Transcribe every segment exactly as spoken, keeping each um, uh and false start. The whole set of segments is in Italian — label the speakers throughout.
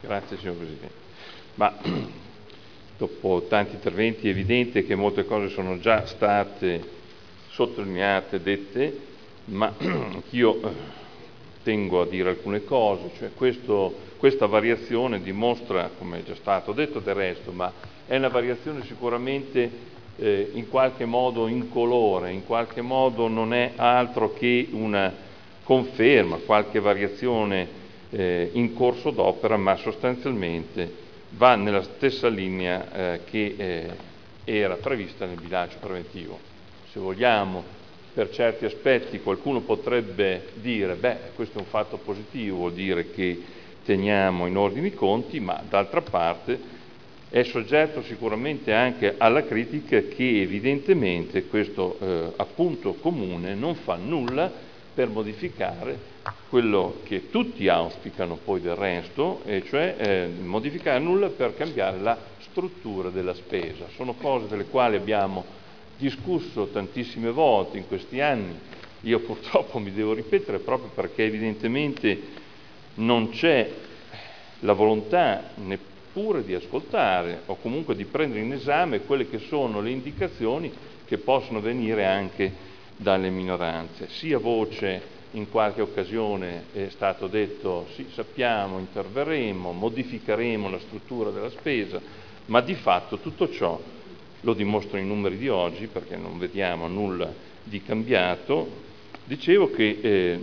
Speaker 1: Grazie signor Presidente. Ma dopo tanti interventi è evidente che molte cose sono già state sottolineate, dette, ma io tengo a dire alcune cose. Cioè questo, questa variazione dimostra, come è già stato detto del resto, ma è una variazione sicuramente eh, in qualche modo incolore, in qualche modo non è altro che una conferma, qualche variazione eh, in corso d'opera, ma sostanzialmente va nella stessa linea eh, che eh, era prevista nel bilancio preventivo. Se vogliamo, per certi aspetti qualcuno potrebbe dire beh, questo è un fatto positivo, vuol dire che teniamo in ordine i conti, ma d'altra parte è soggetto sicuramente anche alla critica che evidentemente questo eh, appunto comune non fa nulla per modificare quello che tutti auspicano poi del resto, e cioè eh, modificare nulla per cambiare la struttura della spesa. Sono cose delle quali abbiamo discusso tantissime volte in questi anni. Io purtroppo mi devo ripetere proprio perché evidentemente non c'è la volontà neppure di ascoltare o comunque di prendere in esame quelle che sono le indicazioni che possono venire anche dalle minoranze. Sia voce, in qualche occasione è stato detto sì, sappiamo, interverremo, modificheremo la struttura della spesa, ma di fatto tutto ciò lo dimostrano i numeri di oggi, perché non vediamo nulla di cambiato. Dicevo che eh,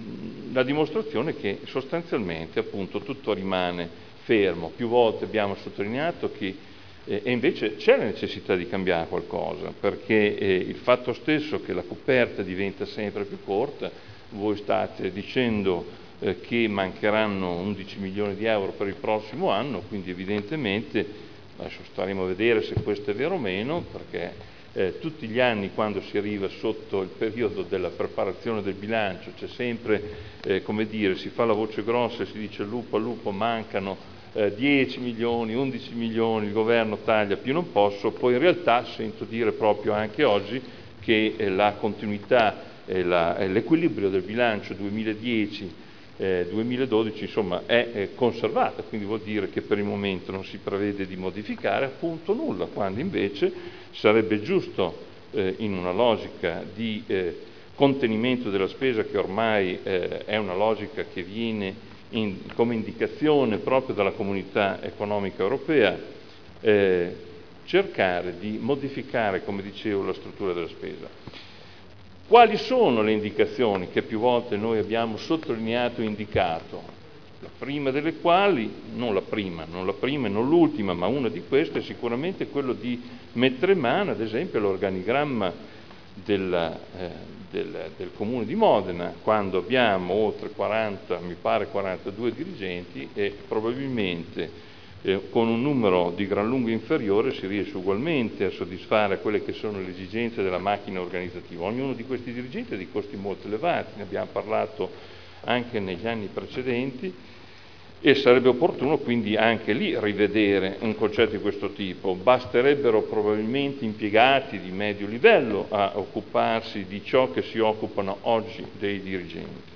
Speaker 1: la dimostrazione è che sostanzialmente appunto tutto rimane fermo. Più volte abbiamo sottolineato che eh, e invece c'è la necessità di cambiare qualcosa, perché eh, il fatto stesso che la coperta diventa sempre più corta, voi state dicendo eh, che mancheranno undici milioni di euro per il prossimo anno, quindi evidentemente adesso staremo a vedere se questo è vero o meno, perché eh, tutti gli anni quando si arriva sotto il periodo della preparazione del bilancio c'è sempre, eh, come dire, si fa la voce grossa e si dice lupo a lupo, mancano eh, dieci milioni, undici milioni, il governo taglia più non posso, poi in realtà sento dire proprio anche oggi che eh, la continuità e la, e l'equilibrio del bilancio duemiladieci Eh, duemiladodici insomma è eh, conservata, quindi vuol dire che per il momento non si prevede di modificare appunto nulla, quando invece sarebbe giusto eh, in una logica di eh, contenimento della spesa che ormai eh, è una logica che viene in, come indicazione proprio dalla Comunità Economica Europea, eh, cercare di modificare, come dicevo, la struttura della spesa. Quali sono le indicazioni che più volte noi abbiamo sottolineato e indicato? La prima delle quali, non la prima, non la prima e non l'ultima, ma una di queste è sicuramente quello di mettere mano, ad esempio, all'organigramma della, eh, del, del Comune di Modena, quando abbiamo oltre quaranta, mi pare quarantadue dirigenti e probabilmente Eh, con un numero di gran lunga inferiore si riesce ugualmente a soddisfare quelle che sono le esigenze della macchina organizzativa. Ognuno di questi dirigenti ha di costi molto elevati, ne abbiamo parlato anche negli anni precedenti, e sarebbe opportuno quindi anche lì rivedere un concetto di questo tipo. Basterebbero probabilmente impiegati di medio livello a occuparsi di ciò che si occupano oggi dei dirigenti.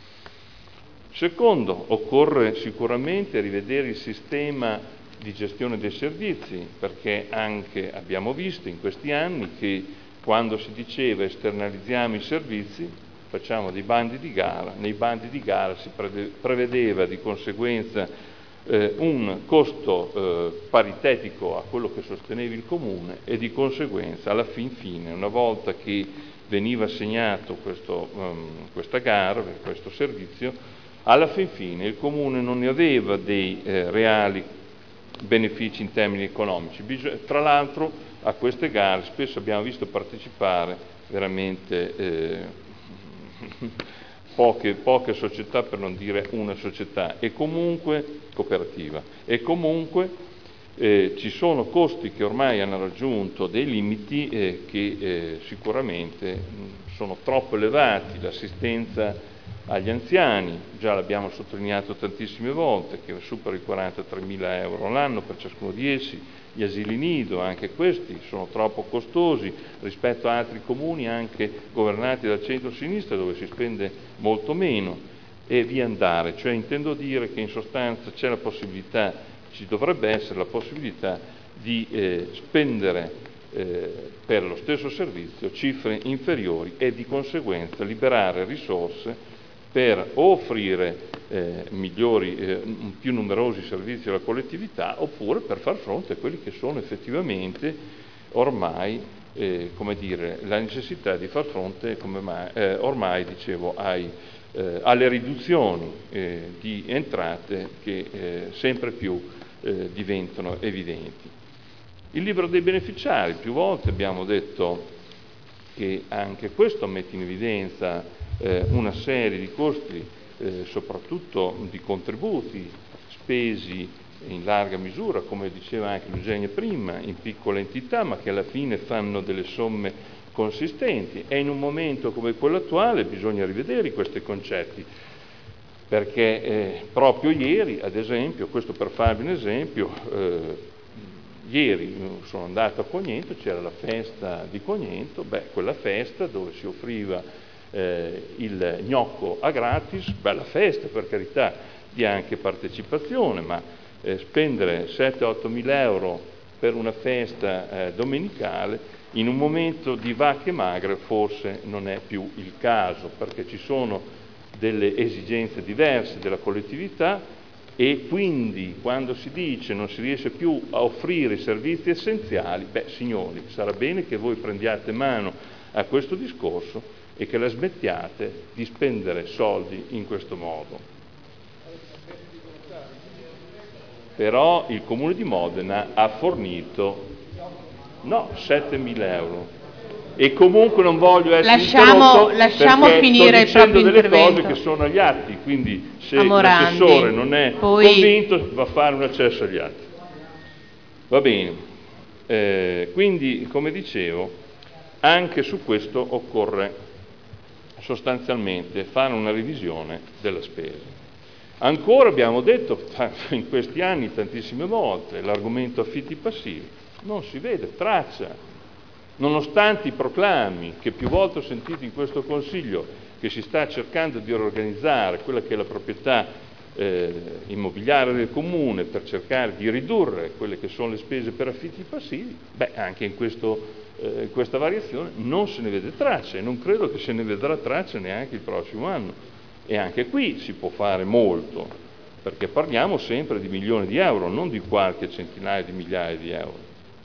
Speaker 1: Secondo, occorre sicuramente rivedere il sistema di gestione dei servizi, perché anche abbiamo visto in questi anni che quando si diceva esternalizziamo i servizi, facciamo dei bandi di gara, nei bandi di gara si prevedeva di conseguenza eh, un costo eh, paritetico a quello che sosteneva il comune e di conseguenza alla fin fine, una volta che veniva assegnato questo, um, questa gara, questo servizio, alla fin fine il Comune non ne aveva dei eh, reali benefici in termini economici. Bisog- tra l'altro a queste gare spesso abbiamo visto partecipare veramente eh, poche, poche società, per non dire una società, e comunque cooperativa. E comunque eh, ci sono costi che ormai hanno raggiunto dei limiti eh, che eh, sicuramente mh, sono troppo elevati. L'assistenza agli anziani, già l'abbiamo sottolineato tantissime volte, che supera i quarantatremila euro l'anno per ciascuno di essi. Gli asili nido, anche questi sono troppo costosi rispetto a altri comuni anche governati dal centro-sinistra, dove si spende molto meno. e via andare, cioè intendo dire che in sostanza c'è la possibilità, ci dovrebbe essere la possibilità di eh, spendere eh, per lo stesso servizio cifre inferiori e di conseguenza liberare risorse per o offrire eh, migliori, eh, più numerosi servizi alla collettività, oppure per far fronte a quelli che sono effettivamente ormai, eh, come dire, la necessità di far fronte, come mai, eh, ormai dicevo, ai, eh, alle riduzioni eh, di entrate che eh, sempre più eh, diventano evidenti. Il libro dei beneficiari, più volte abbiamo detto che anche questo mette in evidenza eh, una serie di costi, eh, soprattutto di contributi spesi in larga misura, come diceva anche Eugenia prima, in piccole entità, ma che alla fine fanno delle somme consistenti. E in un momento come quello attuale bisogna rivedere questi concetti, perché eh, proprio ieri, ad esempio, questo per farvi un esempio, eh, ieri sono andato a Cognento, c'era la festa di Cognento, beh, quella festa dove si offriva eh, il gnocco a gratis, bella festa per carità, di anche partecipazione, ma eh, spendere sette otto mila euro per una festa eh, domenicale in un momento di vacche magre forse non è più il caso, perché ci sono delle esigenze diverse della collettività. E quindi quando si dice non si riesce più a offrire i servizi essenziali, beh signori, sarà bene che voi prendiate mano a questo discorso e che la smettiate di spendere soldi in questo modo. Però il Comune di Modena ha fornito, no, settemila euro. E comunque non voglio essere
Speaker 2: lasciamo, lasciamo finire il proprio
Speaker 1: delle
Speaker 2: intervento.
Speaker 1: cose che sono agli atti, quindi se
Speaker 2: Morandi,
Speaker 1: l'assessore non è
Speaker 2: poi...
Speaker 1: convinto va a fare un accesso agli atti. Va bene, eh, quindi come dicevo anche su questo occorre sostanzialmente fare una revisione della spesa. Ancora abbiamo detto in questi anni tantissime volte l'argomento affitti passivi non si vede traccia. Nonostante i proclami che più volte ho sentito in questo Consiglio che si sta cercando di organizzare quella che è la proprietà eh, immobiliare del Comune per cercare di ridurre quelle che sono le spese per affitti passivi, beh, anche in, questo, eh, in questa variazione non se ne vede traccia e non credo che se ne vedrà traccia neanche il prossimo anno. E anche qui si può fare molto, perché parliamo sempre di milioni di euro, non di qualche centinaia di migliaia di euro.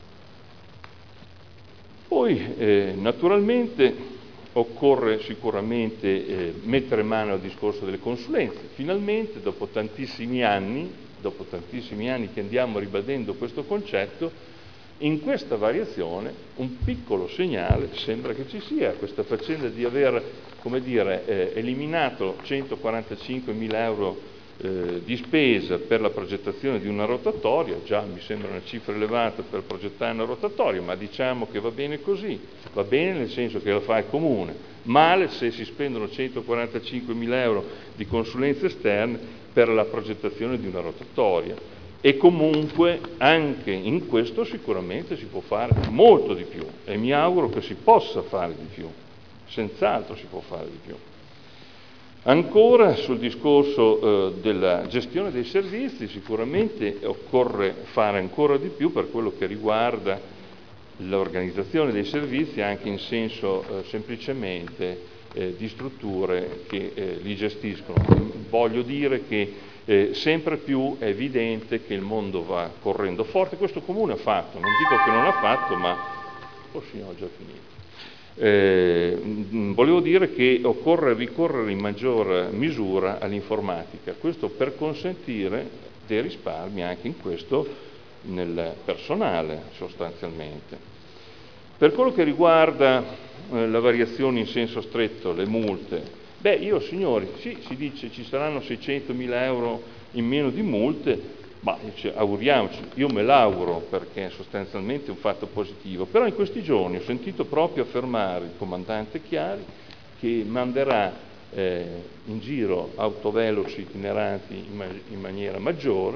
Speaker 1: Poi eh, naturalmente occorre sicuramente eh, mettere mano al discorso delle consulenze. Finalmente, dopo tantissimi anni, dopo tantissimi anni che andiamo ribadendo questo concetto, in questa variazione un piccolo segnale sembra che ci sia. Questa faccenda di aver, come dire, eh, eliminato centoquarantacinquemila euro Eh, di spesa per la progettazione di una rotatoria, già mi sembra una cifra elevata per progettare una rotatoria, ma diciamo che va bene così, va bene nel senso che la fa il Comune, male se si spendono centoquarantacinquemila euro di consulenze esterne per la progettazione di una rotatoria. E comunque anche in questo sicuramente si può fare molto di più e mi auguro che si possa fare di più, senz'altro si può fare di più. Ancora sul discorso eh, della gestione dei servizi, sicuramente occorre fare ancora di più per quello che riguarda l'organizzazione dei servizi anche in senso eh, semplicemente eh, di strutture che eh, li gestiscono. Voglio dire che eh, sempre più è evidente che il mondo va correndo forte, questo Comune ha fatto, non dico che non ha fatto, ma oh sì, ho già finito. Eh, volevo dire che occorre ricorrere in maggior misura all'informatica, questo per consentire dei risparmi anche in questo nel personale sostanzialmente. Per quello che riguarda eh, la variazione in senso stretto, le multe, beh io signori, sì, si dice ci saranno seicentomila euro in meno di multe, ma cioè, auguriamoci, io me l'auguro perché è sostanzialmente un fatto positivo, però in questi giorni ho sentito proprio affermare il comandante Chiari che manderà eh, in giro autoveloci itineranti in, ma- in maniera maggiore,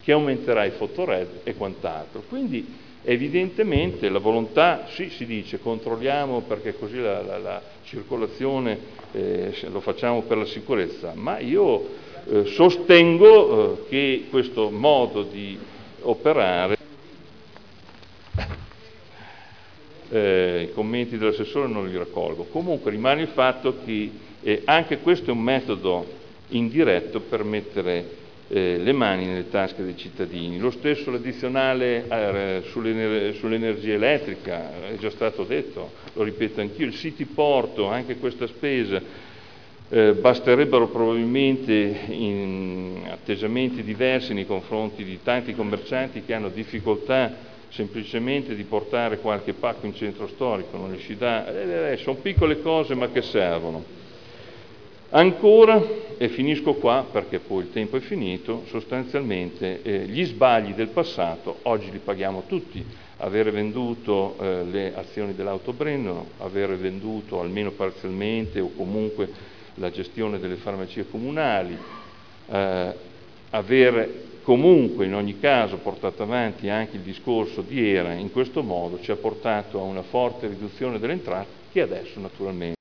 Speaker 1: che aumenterà i fotored e quant'altro. Quindi evidentemente la volontà, sì, si dice controlliamo perché così la, la, la circolazione eh, lo facciamo per la sicurezza, ma io eh, sostengo eh, che questo modo di operare, eh, i commenti dell'assessore non li raccolgo, comunque rimane il fatto che eh, anche questo è un metodo indiretto per mettere eh, le mani nelle tasche dei cittadini. Lo stesso l'addizionale eh, sull'ener- sull'energia elettrica, è già stato detto, lo ripeto anch'io, il City Porto, anche questa spesa, eh, basterebbero probabilmente in atteggiamenti diversi nei confronti di tanti commercianti che hanno difficoltà semplicemente di portare qualche pacco in centro storico, non si dà, eh, eh, sono piccole cose ma che servono. Ancora, e finisco qua perché poi il tempo è finito, sostanzialmente eh, gli sbagli del passato oggi li paghiamo tutti. Avere venduto eh, le azioni dell'Autobrennero, avere venduto almeno parzialmente o comunque la gestione delle farmacie comunali, eh, aver comunque in ogni caso portato avanti anche il discorso di E R A in questo modo ci ha portato a una forte riduzione delle entrate che adesso naturalmente